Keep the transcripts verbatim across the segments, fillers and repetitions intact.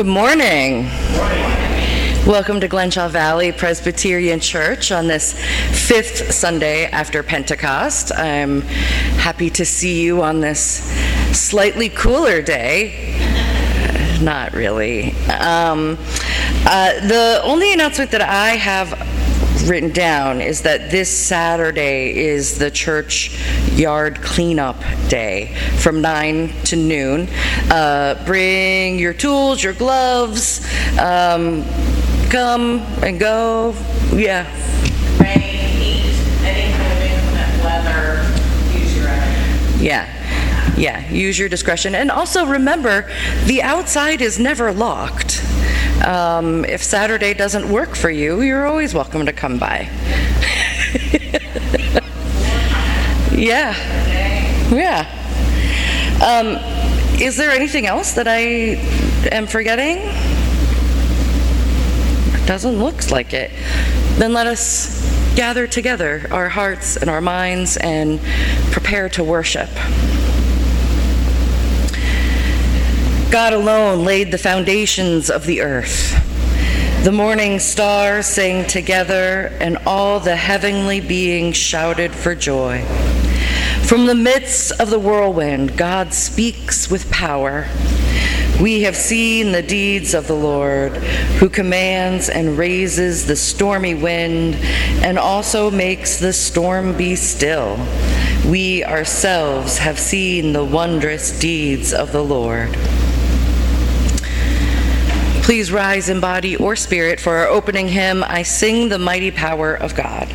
Good morning. Welcome to Glenshaw Valley Presbyterian Church on this fifth Sunday after Pentecost. I'm happy to see you on this slightly cooler day. Not really. Um, uh, the only announcement that I have written down is that this Saturday is the church yard cleanup day from nine to noon. Uh, bring your tools, your gloves, um, come and go. Yeah. Rain, heat, any kind of inclement weather, use your own. Yeah. Yeah, use your discretion. And also remember, the outside is never locked. Um, if Saturday doesn't work for you, you're always welcome to come by. Yeah. Yeah. Um, is there anything else that I am forgetting? Doesn't look like it. Then let us gather together our hearts and our minds and prepare to worship. God alone laid the foundations of the earth. The morning stars sang together, and all the heavenly beings shouted for joy. From the midst of the whirlwind, God speaks with power. We have seen the deeds of the Lord, who commands and raises the stormy wind, and also makes the storm be still. We ourselves have seen the wondrous deeds of the Lord. Please rise in body or spirit for our opening hymn, I Sing the Mighty Power of God.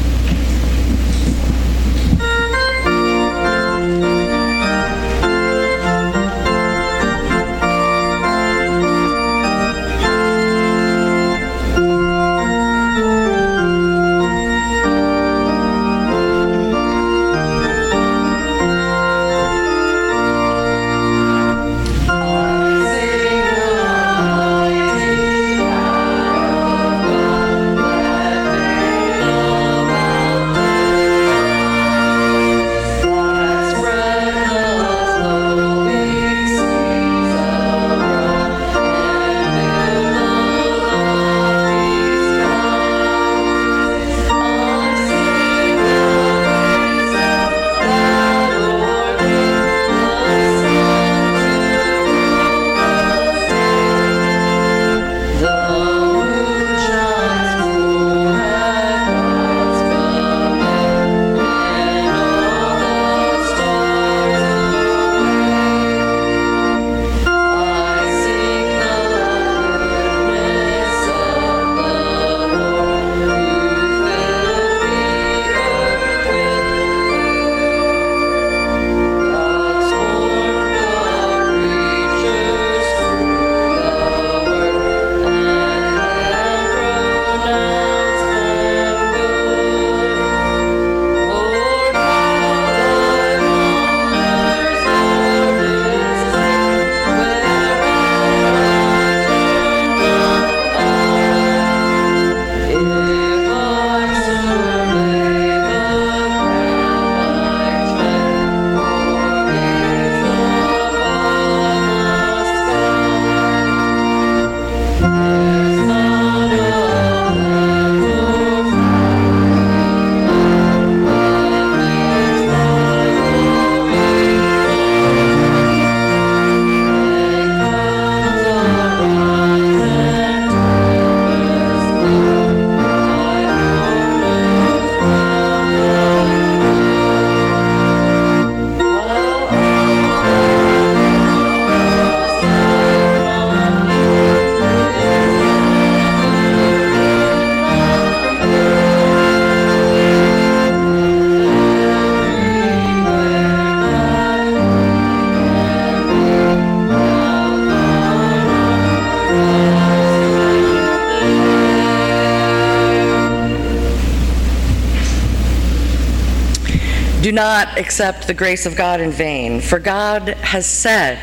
Do not accept the grace of God in vain, for God has said,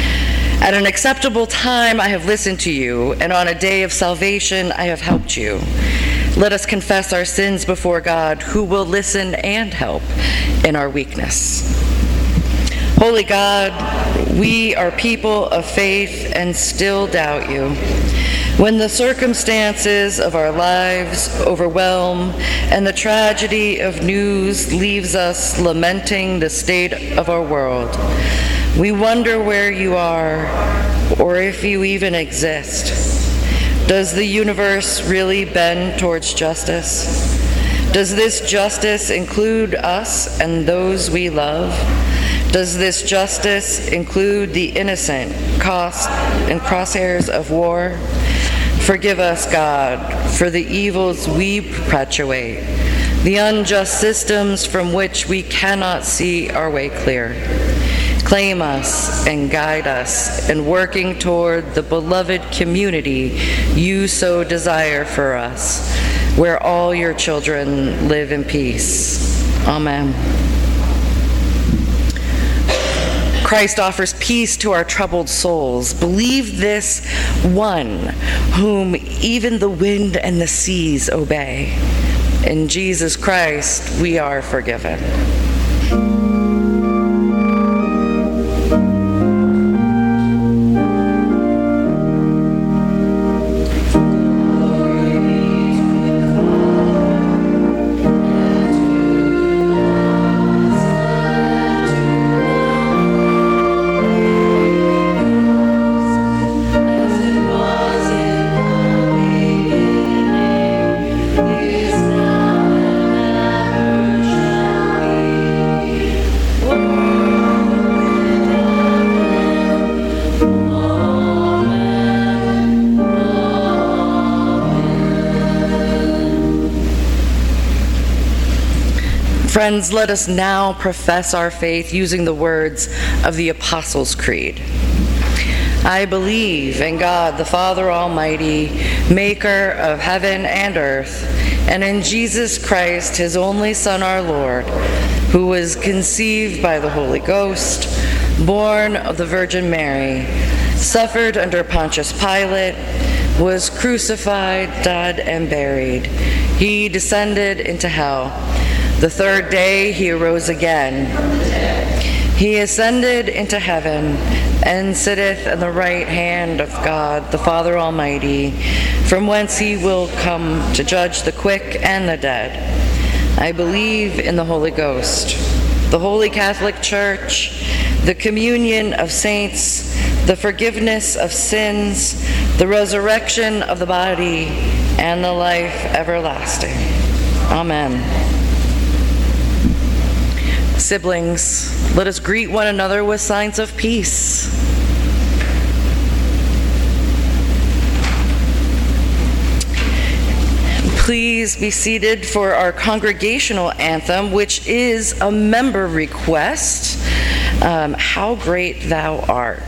at an acceptable time I have listened to you, and on a day of salvation I have helped you. Let us confess our sins before God, who will listen and help in our weakness. Holy God, We are people of faith and still doubt you. When the circumstances of our lives overwhelm and the tragedy of news leaves us lamenting the state of our world, we wonder where you are or if you even exist. Does the universe really bend towards justice? Does this justice include us and those we love? Does this justice include the innocent caught in crosshairs of war? Forgive us, God, for the evils we perpetuate, the unjust systems from which we cannot see our way clear. Claim us and guide us in working toward the beloved community you so desire for us, where all your children live in peace. Amen. Christ offers peace to our troubled souls. Believe this one whom even the wind and the seas obey. In Jesus Christ, we are forgiven. Friends, let us now profess our faith using the words of the Apostles' Creed. I believe in God, the Father Almighty, maker of heaven and earth, and in Jesus Christ, his only Son, our Lord, who was conceived by the Holy Ghost, born of the Virgin Mary, suffered under Pontius Pilate, was crucified, died, and buried. He descended into hell. The third day he arose again. He ascended into heaven and sitteth at the right hand of God, the Father Almighty, from whence he will come to judge the quick and the dead. I believe in the Holy Ghost, the Holy Catholic Church, the communion of saints, the forgiveness of sins, the resurrection of the body, and the life everlasting. Amen. Siblings, let us greet one another with signs of peace. Please be seated for our congregational anthem, which is a member request, um, How Great Thou Art.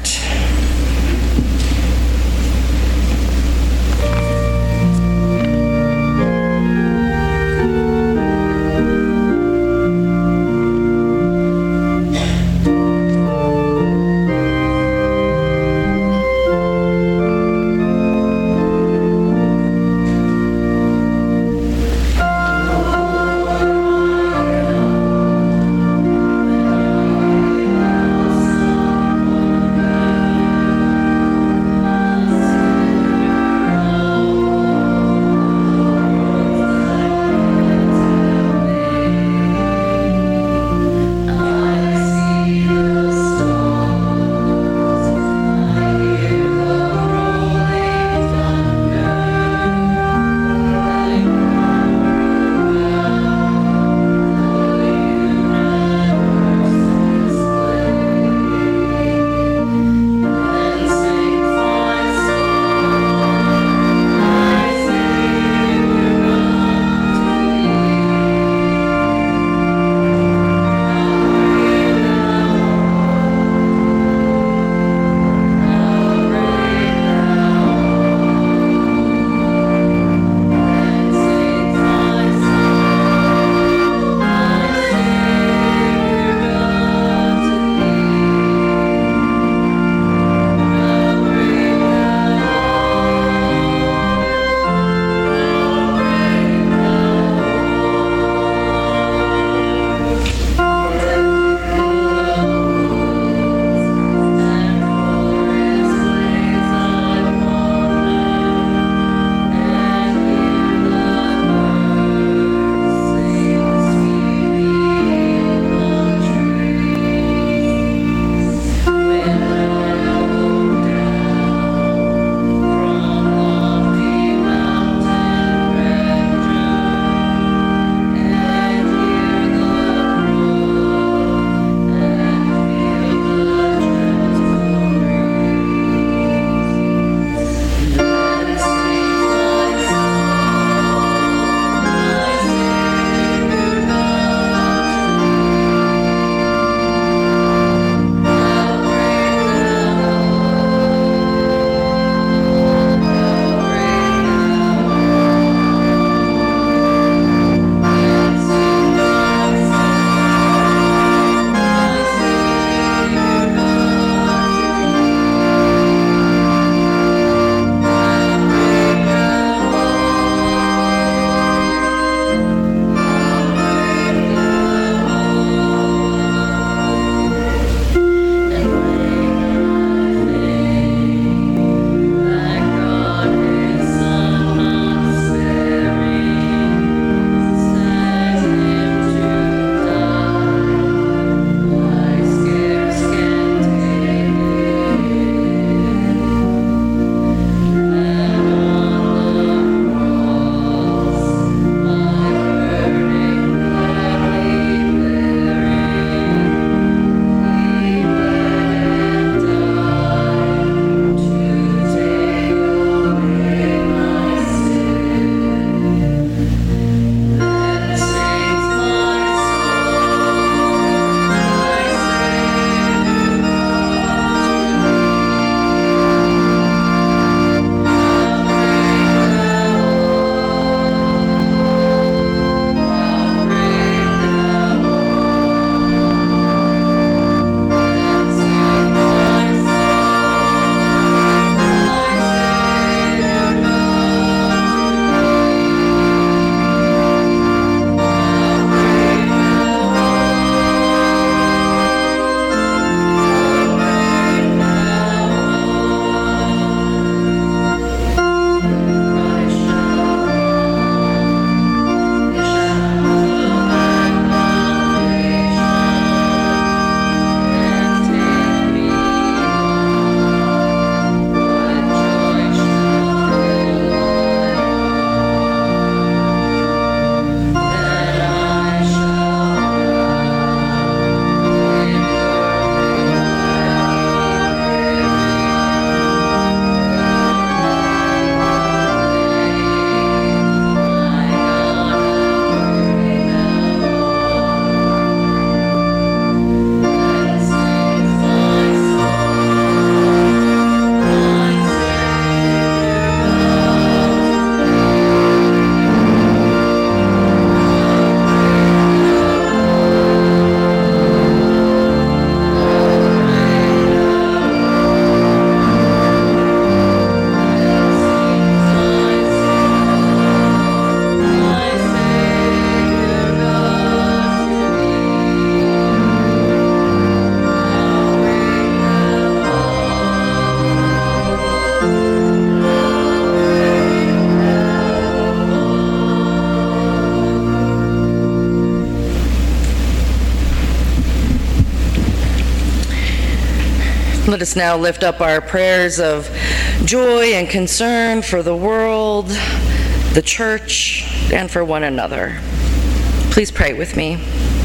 us now lift up our prayers of joy and concern for the world, the church, and for one another. Please pray with me.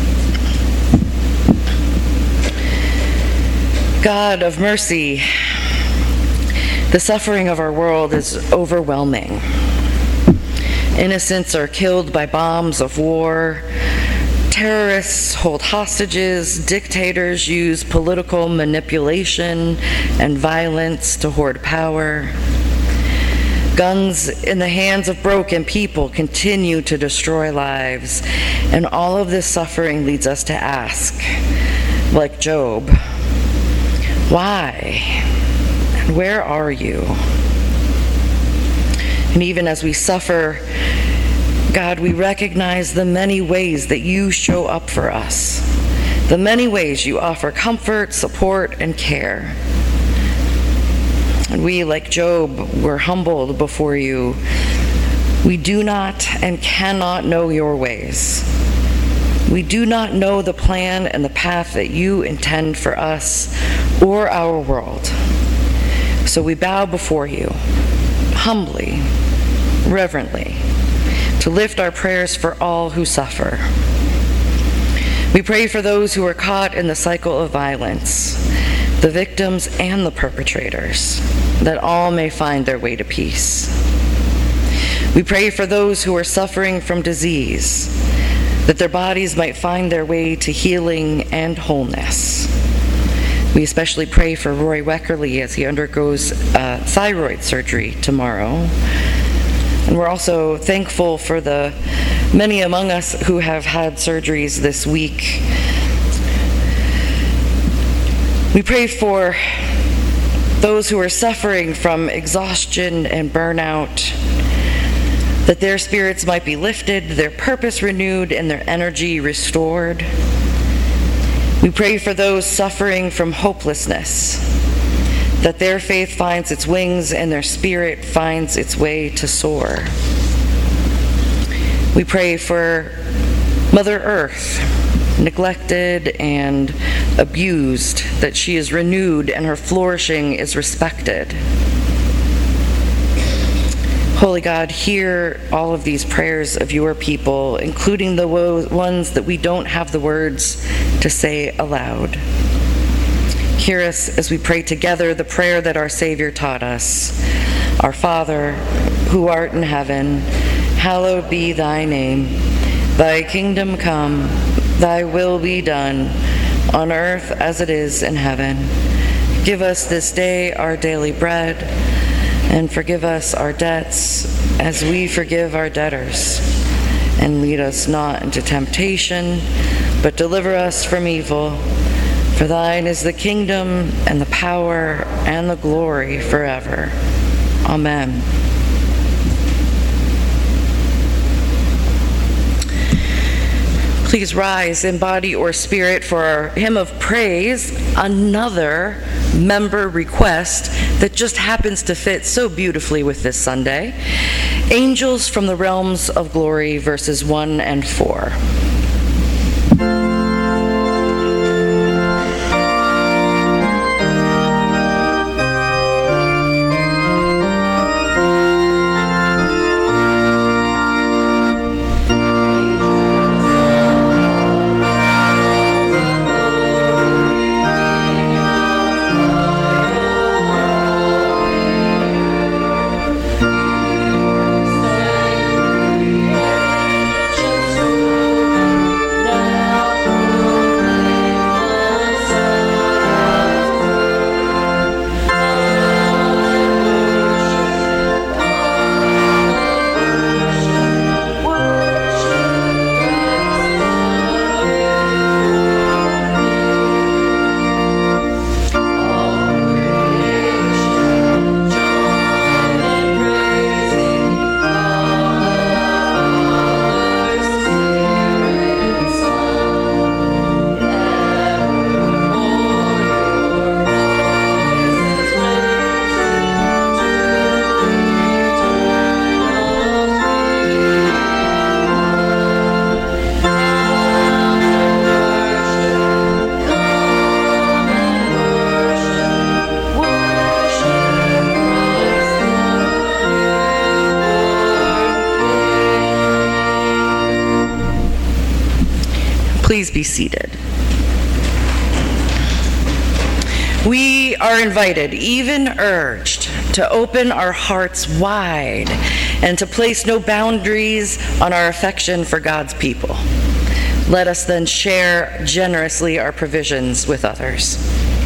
God of mercy, the suffering of our world is overwhelming. Innocents are killed by bombs of war. Terrorists hold hostages. Dictators use political manipulation and violence to hoard power. Guns in the hands of broken people continue to destroy lives. And all of this suffering leads us to ask, like Job, why? And where are you? And even as we suffer, God, we recognize the many ways that you show up for us, the many ways you offer comfort, support, and care. And we, like Job, were humbled before you. We do not and cannot know your ways. We do not know the plan and the path that you intend for us or our world. So we bow before you, humbly, reverently, to lift our prayers for all who suffer. We pray for those who are caught in the cycle of violence, the victims and the perpetrators, that all may find their way to peace. We pray for those who are suffering from disease, that their bodies might find their way to healing and wholeness. We especially pray for Roy Weckerly as he undergoes uh, thyroid surgery tomorrow. And we're also thankful for the many among us who have had surgeries this week. We pray for those who are suffering from exhaustion and burnout, that their spirits might be lifted, their purpose renewed, and their energy restored. We pray for those suffering from hopelessness, that their faith finds its wings and their spirit finds its way to soar. We pray for Mother Earth, neglected and abused, that she is renewed and her flourishing is respected. Holy God, hear all of these prayers of your people, including the ones that we don't have the words to say aloud. Hear us as we pray together the prayer that our Savior taught us. Our Father, who art in heaven, hallowed be thy name. Thy kingdom come, thy will be done, on earth as it is in heaven. Give us this day our daily bread, and forgive us our debts as we forgive our debtors. And lead us not into temptation, but deliver us from evil. For thine is the kingdom and the power and the glory forever. Amen. Please rise in body or spirit for our hymn of praise, another member request that just happens to fit so beautifully with this Sunday. Angels from the Realms of Glory, verses one and four. Angels be seated. We are invited, even urged, to open our hearts wide and to place no boundaries on our affection for God's people. Let us then share generously our provisions with others.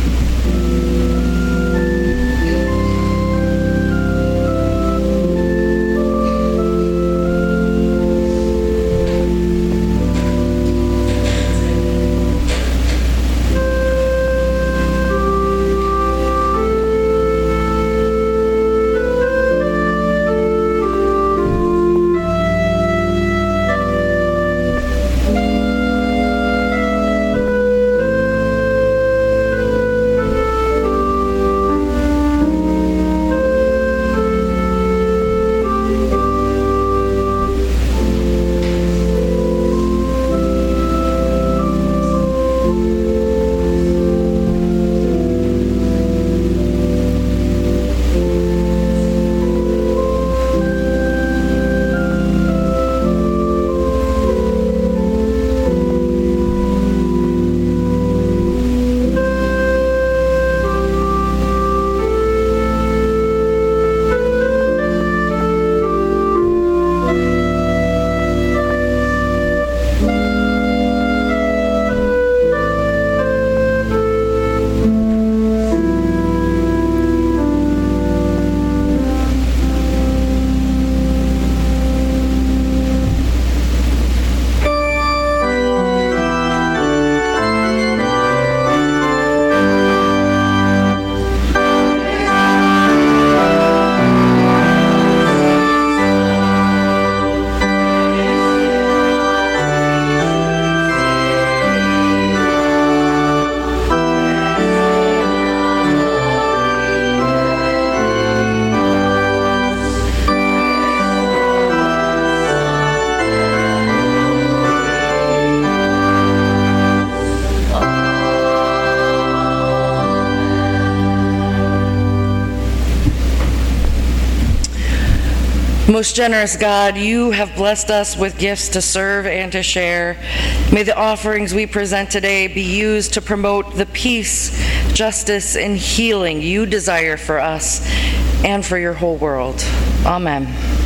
Most generous God, you have blessed us with gifts to serve and to share. May the offerings we present today be used to promote the peace, justice, and healing you desire for us and for your whole world. Amen.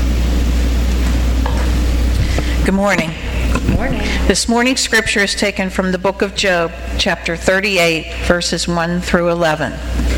Good morning. Good morning. This morning's scripture is taken from the book of Job, chapter thirty-eight, verses one through eleven.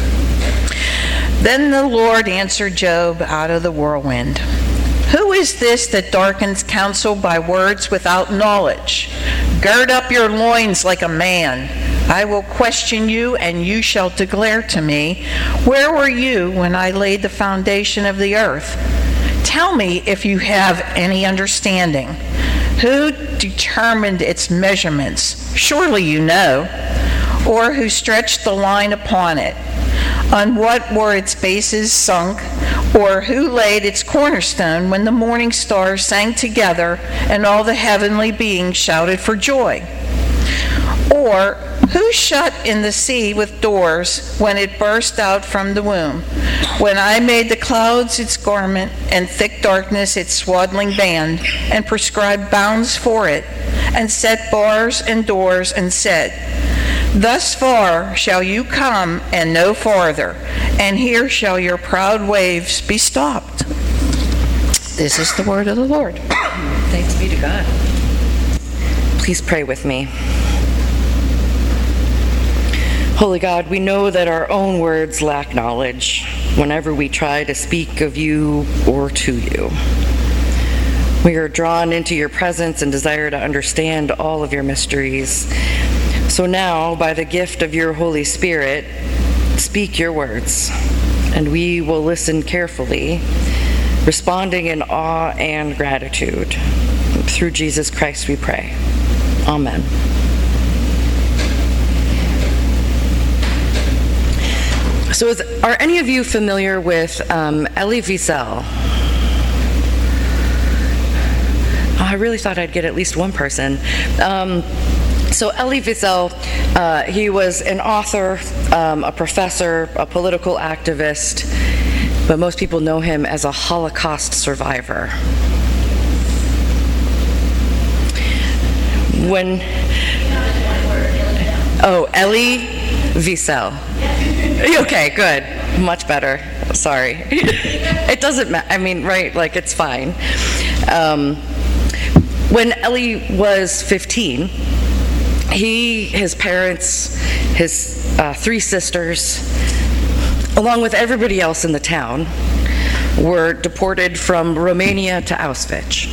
Then the Lord answered Job out of the whirlwind. Who is this that darkens counsel by words without knowledge? Gird up your loins like a man. I will question you, and you shall declare to me, where were you when I laid the foundation of the earth? Tell me if you have any understanding. Who determined its measurements? Surely you know. Or who stretched the line upon it? On what were its bases sunk? Or who laid its cornerstone when the morning stars sang together and all the heavenly beings shouted for joy? Or who shut in the sea with doors when it burst out from the womb? When I made the clouds its garment and thick darkness its swaddling band, and prescribed bounds for it, and set bars and doors, and said, thus far shall you come and no farther, and here shall your proud waves be stopped. This is the word of the Lord. Thanks be to God. Please pray with me. Holy God, we know that our own words lack knowledge whenever we try to speak of you or to you. We are drawn into your presence and desire to understand all of your mysteries. So now, by the gift of your Holy Spirit, speak your words, and we will listen carefully, responding in awe and gratitude. Through Jesus Christ we pray. Amen. So is, are any of you familiar with um, Elie Wiesel? Oh, I really thought I'd get at least one person. Um, so Elie Wiesel, uh, he was an author, um, a professor, a political activist, but most people know him as a Holocaust survivor. When Oh, Elie Wiesel. Okay, good. Much better. Sorry. It doesn't matter. I mean, right, like, it's fine. Um, when Elie was fifteen, he, his parents, his uh, three sisters, along with everybody else in the town, were deported from Romania to Auschwitz.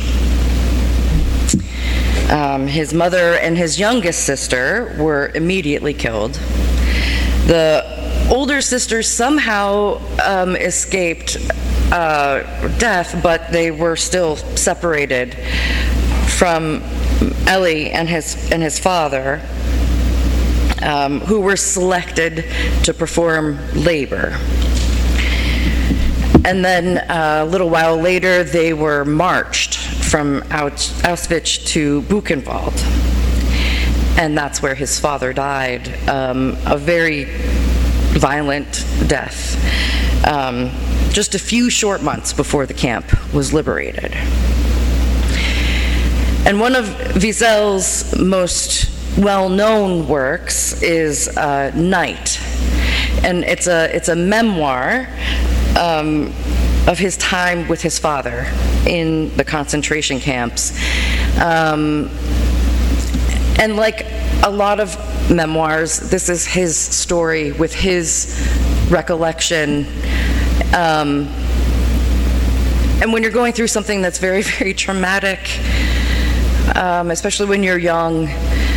Um, his mother and his youngest sister were immediately killed. The older sister somehow um, escaped uh, death, but they were still separated from Elie and his and his father, um, who were selected to perform labor. And then uh, a little while later, they were marched from Auschwitz to Buchenwald. And that's where his father died, um, a very violent death, um, just a few short months before the camp was liberated. And one of Wiesel's most well-known works is uh, Night. And it's a, it's a memoir um, of his time with his father in the concentration camps. Um, and like a lot of memoirs, this is his story with his recollection. Um, and when you're going through something that's very, very traumatic, um, especially when you're young,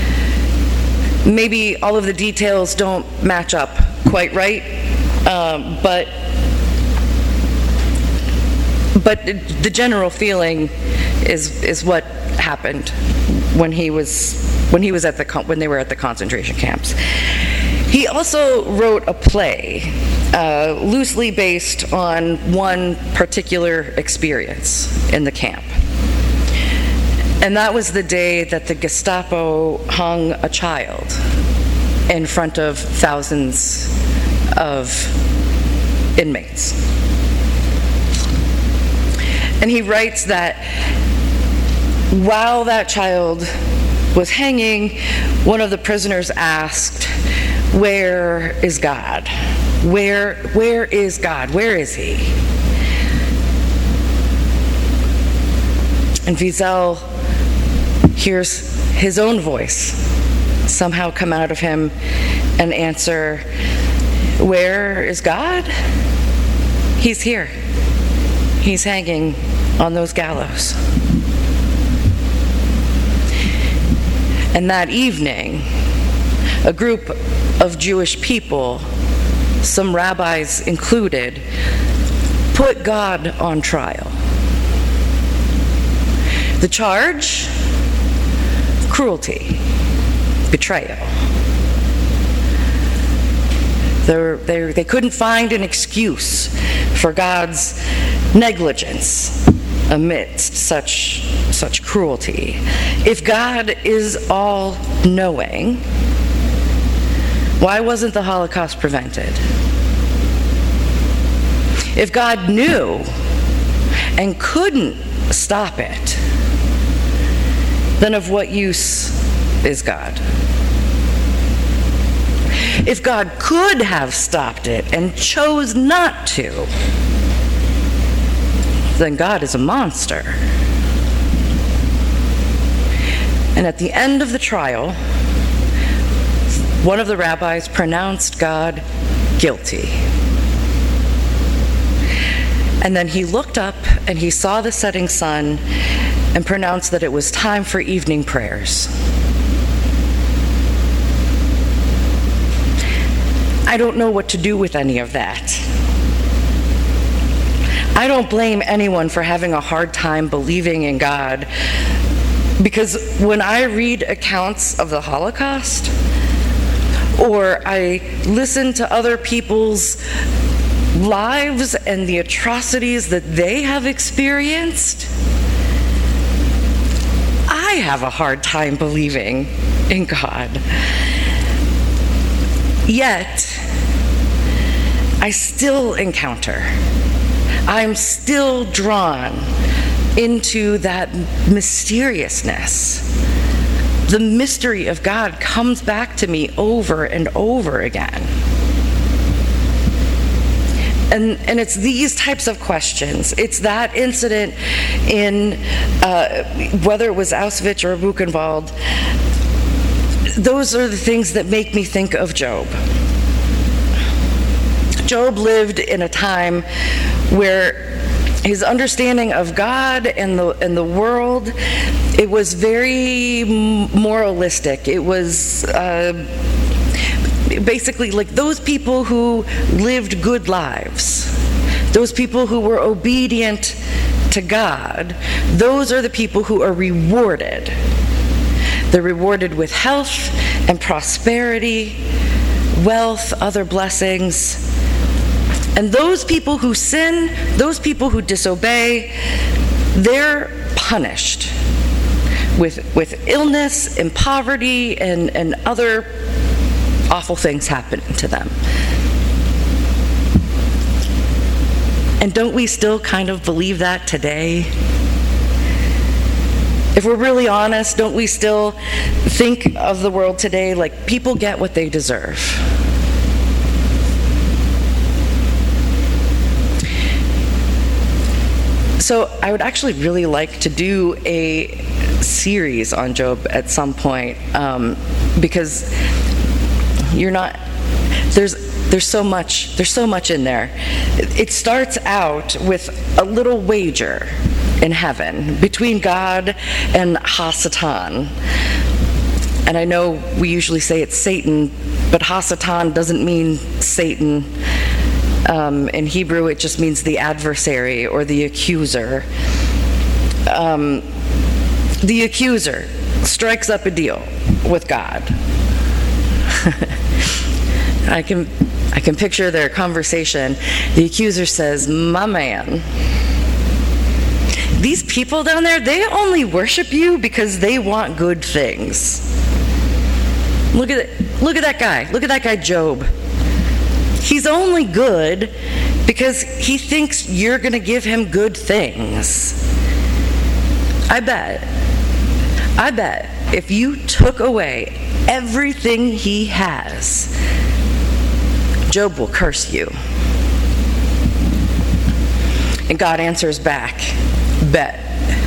maybe all of the details don't match up quite right, um, but but the general feeling is is what happened when he was when he was at the when they were at the concentration camps. He also wrote a play uh, loosely based on one particular experience in the camp. And that was the day that the Gestapo hung a child in front of thousands of inmates. And he writes that while that child was hanging, one of the prisoners asked, "Where is God? Where, where is God? Where is he?" And Wiesel hears his own voice somehow come out of him and answer, "Where is God? He's here. He's hanging on those gallows." And that evening, a group of Jewish people, some rabbis included, put God on trial. The charge? Cruelty, betrayal. They, they, they couldn't find an excuse for God's negligence amidst such, such cruelty. If God is all-knowing, why wasn't the Holocaust prevented? If God knew and couldn't stop it, then of what use is God? If God could have stopped it and chose not to, then God is a monster. And at the end of the trial, one of the rabbis pronounced God guilty. And then he looked up and he saw the setting sun and pronounced that it was time for evening prayers. I don't know what to do with any of that. I don't blame anyone for having a hard time believing in God, because when I read accounts of the Holocaust, or I listen to other people's lives and the atrocities that they have experienced, I have a hard time believing in God. Yet, I still encounter, I'm still drawn into that mysteriousness the mystery of God comes back to me over and over again. And, and it's these types of questions. It's that incident in, uh, whether it was Auschwitz or Buchenwald, those are the things that make me think of Job. Job lived in a time where his understanding of God and the and the world, it was very moralistic. It was uh, basically like those people who lived good lives, those people who were obedient to God, those are the people who are rewarded. They're rewarded with health and prosperity, wealth, other blessings. And those people who sin, those people who disobey, they're punished with, with illness and poverty and, and other awful things happening to them. And don't we still kind of believe that today? If we're really honest, don't we still think of the world today like people get what they deserve? So I would actually really like to do a series on Job at some point, um, because you're not, there's there's so much, there's so much in there. It starts out with a little wager in heaven between God and Hasatan. And I know we usually say it's Satan, but Hasatan doesn't mean Satan. Um, in Hebrew, it just means the adversary or the accuser. Um, the accuser strikes up a deal with God. I can, I can picture their conversation. The accuser says, "My man, these people down there, they only worship you because they want good things. Look at it, look at that guy. Look at that guy, Job. He's only good because he thinks you're going to give him good things. I bet, I bet if you took away everything he has, Job will curse you." And God answers back, "Bet."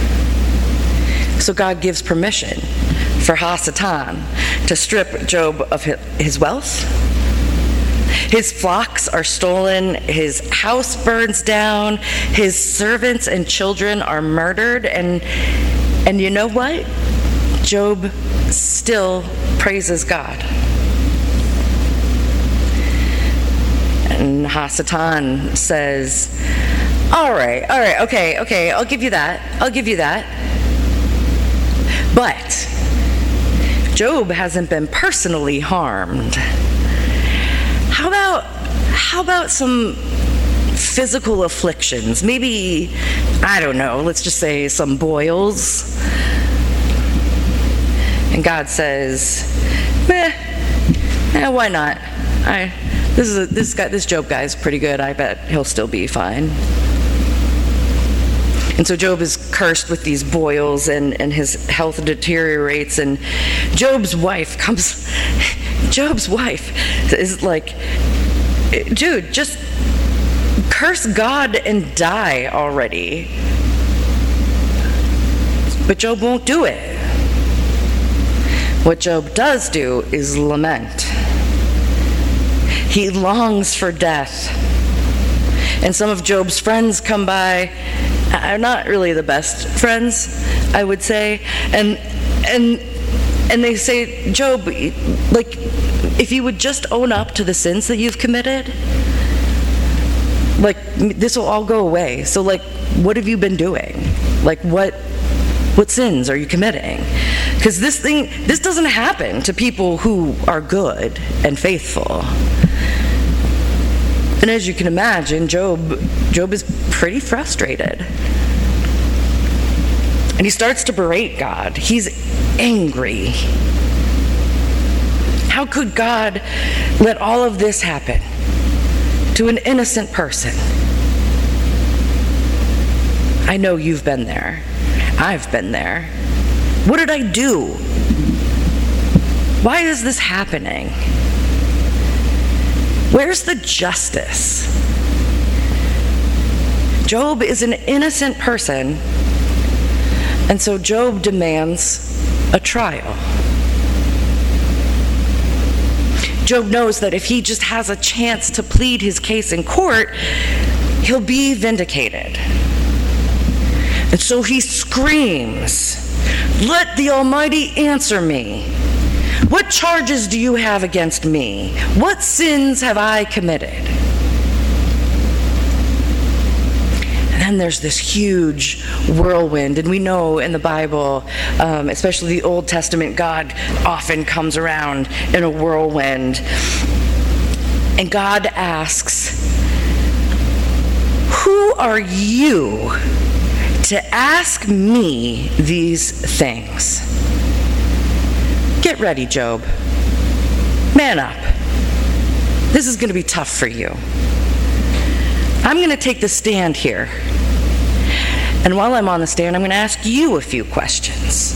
So God gives permission for Hasatan to strip Job of his wealth. His flocks are stolen, his house burns down, his servants and children are murdered, and and you know what? Job still praises God. And Hasatan says, all right, all right, okay, okay, I'll give you that, I'll give you that. But Job hasn't been personally harmed. How about, how about some physical afflictions? Maybe, I don't know, let's just say some boils. And God says, eh, eh why not? I, this is a, this guy, this Job guy is pretty good. I bet he'll still be fine. And so Job is cursed with these boils, and, and his health deteriorates, and Job's wife comes, Job's wife is like, dude, just curse God and die already. But Job won't do it. What Job does do is lament. He longs for death. And some of Job's friends come by, are not really the best friends, I would say, and and and they say, Job, like, if you would just own up to the sins that you've committed, like, this will all go away. So, like, what have you been doing? Like, what what sins are you committing? Because this thing, this doesn't happen to people who are good and faithful. And as you can imagine, Job, Job is pretty frustrated. And he starts to berate God. He's angry. How could God let all of this happen to an innocent person? I know you've been there. I've been there. What did I do? Why is this happening? Where's the justice? Job is an innocent person, and so Job demands a trial. Job knows that if he just has a chance to plead his case in court, he'll be vindicated. And so he screams, "Let the Almighty answer me. What charges do you have against me? What sins have I committed?" And then there's this huge whirlwind, and we know in the Bible, um, especially the Old Testament, God often comes around in a whirlwind. And God asks, "Who are you to ask me these things?" Get ready, Job. Man up. This is going to be tough for you. I'm going to take the stand here. And while I'm on the stand, I'm going to ask you a few questions.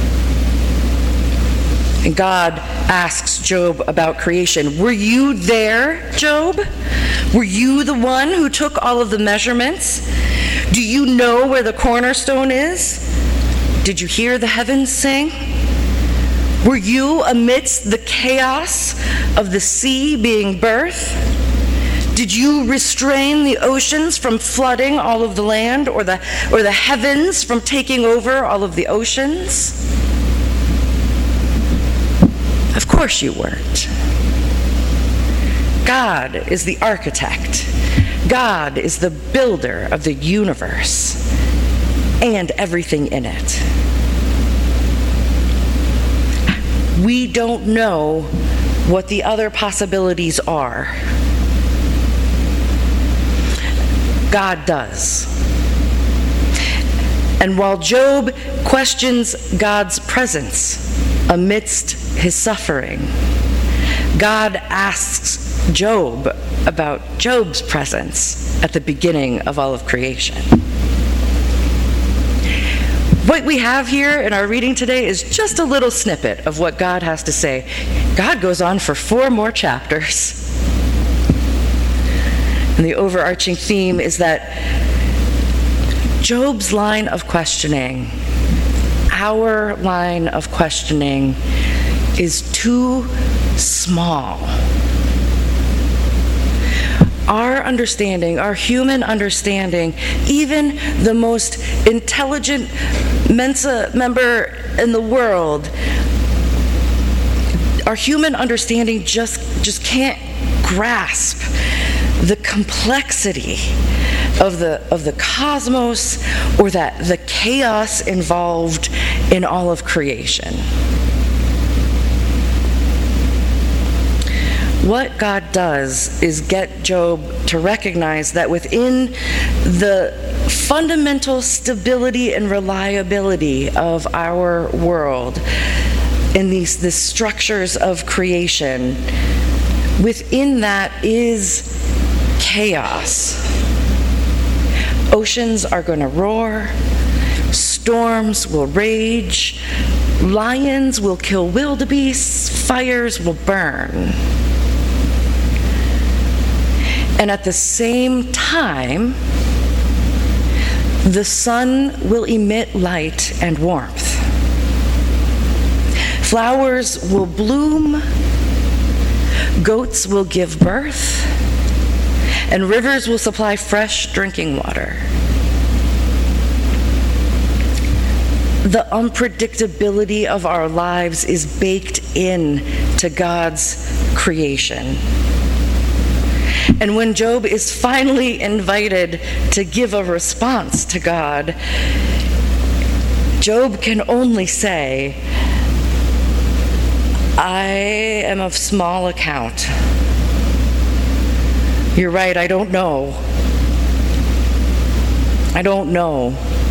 And God asks Job about creation. Were you there, Job? Were you the one who took all of the measurements? Do you know where the cornerstone is? Did you hear the heavens sing? Were you amidst the chaos of the sea being birthed? Did you restrain the oceans from flooding all of the land, or the, or the heavens from taking over all of the oceans? Of course you weren't. God is the architect. God is the builder of the universe and everything in it. We don't know what the other possibilities are. God does. And while Job questions God's presence amidst his suffering, God asks Job about Job's presence at the beginning of all of creation. What we have here in our reading today is just a little snippet of what God has to say. God goes on for four more chapters. And the overarching theme is that Job's line of questioning, our line of questioning, is too small. Our understanding, our human understanding, even the most intelligent Mensa member in the world, our human understanding just, just can't grasp the complexity of the of the cosmos, or that the chaos involved in all of creation. What God does is get Job to recognize that within the fundamental stability and reliability of our world, in these the structures of creation, within that is chaos. Oceans are going to roar, storms will rage, lions will kill wildebeests, fires will burn. And at the same time, the sun will emit light and warmth. Flowers will bloom, goats will give birth, and rivers will supply fresh drinking water. The unpredictability of our lives is baked in to God's creation. And when Job is finally invited to give a response to God, Job can only say, "I am of small account. You're right, I don't know. I don't know."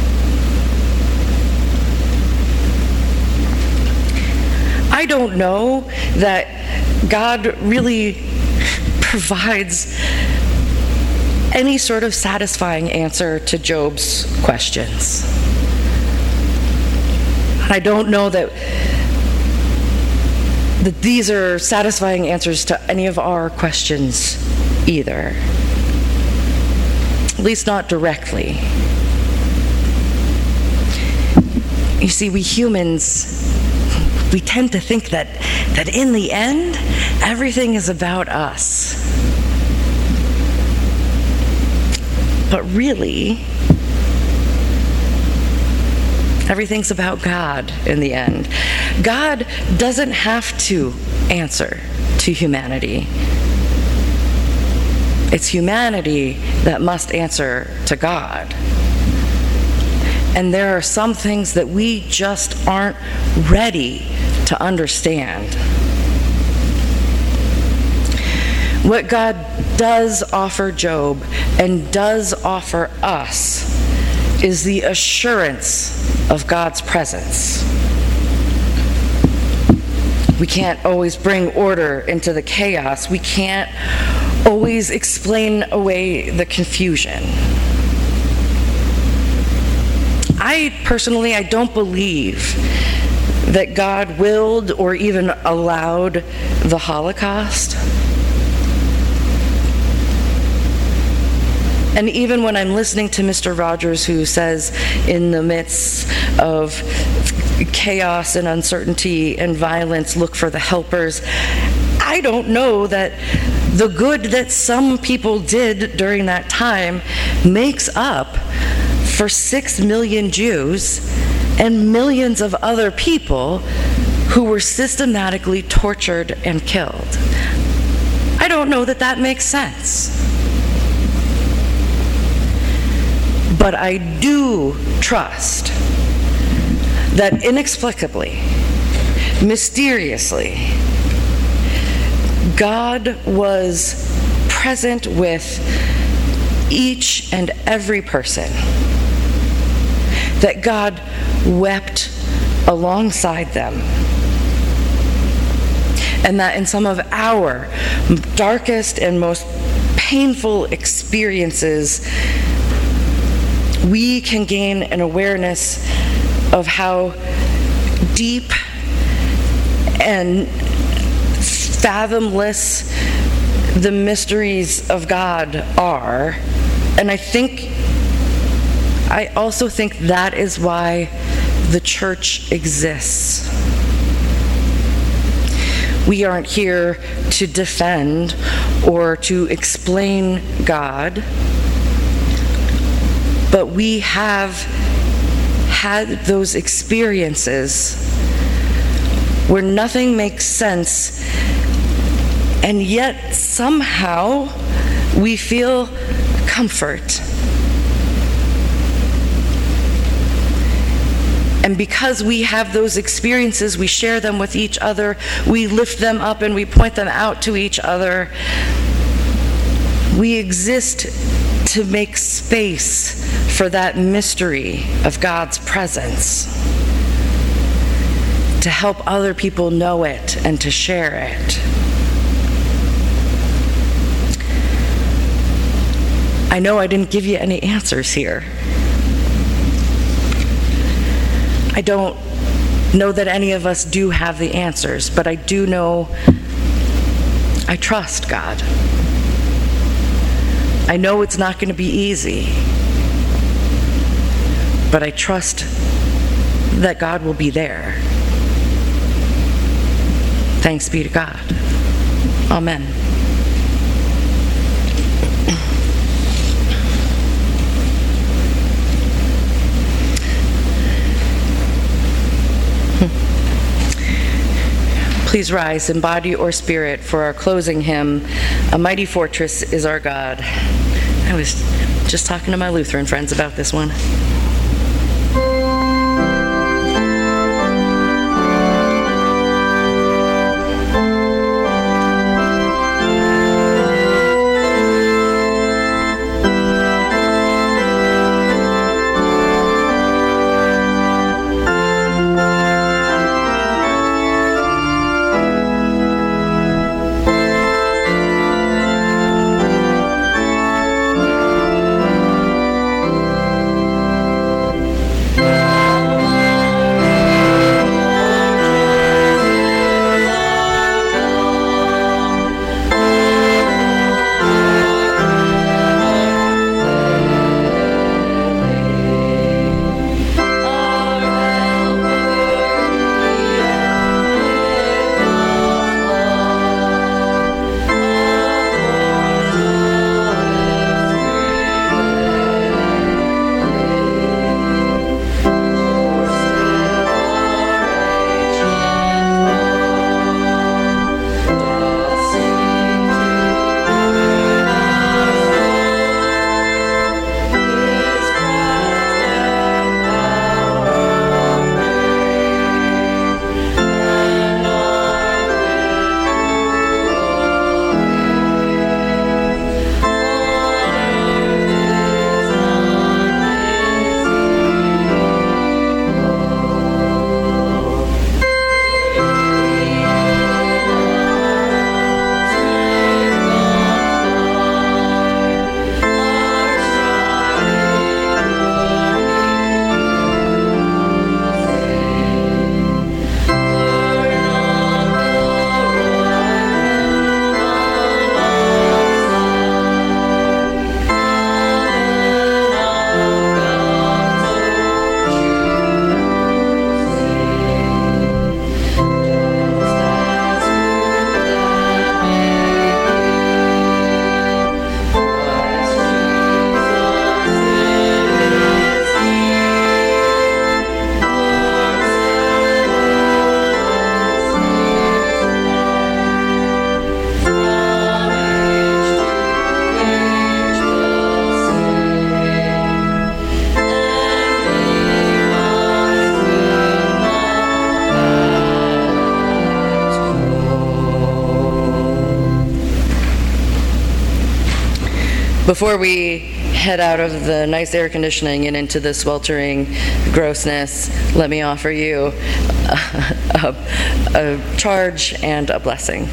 I don't know that God really provides any sort of satisfying answer to Job's questions. I don't know that that these are satisfying answers to any of our questions either. At least not directly. You see, we humans, we tend to think that, that in the end, everything is about us. But really, everything's about God in the end. God doesn't have to answer to humanity. It's humanity that must answer to God. And there are some things that we just aren't ready to understand. What God does offer Job and does offer us is the assurance of God's presence. We can't always bring order into the chaos. We can't always explain away the confusion. I personally, I don't believe that God willed or even allowed the Holocaust. And even when I'm listening to Mister Rogers, who says in the midst of chaos and uncertainty and violence, look for the helpers, I don't know that the good that some people did during that time makes up for six million Jews and millions of other people who were systematically tortured and killed. I don't know that that makes sense. But I do trust that inexplicably, mysteriously, God was present with each and every person. That God wept alongside them. And that in some of our darkest and most painful experiences, we can gain an awareness of how deep and fathomless the mysteries of God are. And I think, I also think that is why the church exists. We aren't here to defend or to explain God, but we have had those experiences where nothing makes sense, and yet somehow we feel comfort. And because we have those experiences, we share them with each other, we lift them up and we point them out to each other. We exist to make space for that mystery of God's presence, to help other people know it and to share it. I know I didn't give you any answers here. I don't know that any of us do have the answers, but I do know I trust God. I know it's not going to be easy, but I trust that God will be there. Thanks be to God. Amen. Please rise in body or spirit for our closing hymn, A Mighty Fortress is Our God. I was just talking to my Lutheran friends about this one. Before we head out of the nice air conditioning and into the sweltering grossness, let me offer you a, a, a charge and a blessing.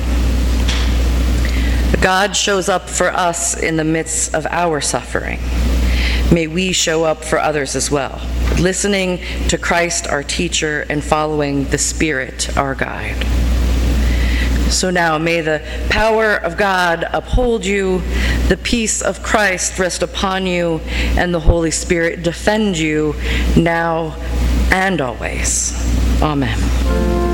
God shows up for us in the midst of our suffering. May we show up for others as well, listening to Christ, our teacher, and following the Spirit, our guide. So now may the power of God uphold you, the peace of Christ rest upon you, and the Holy Spirit defend you now and always. Amen.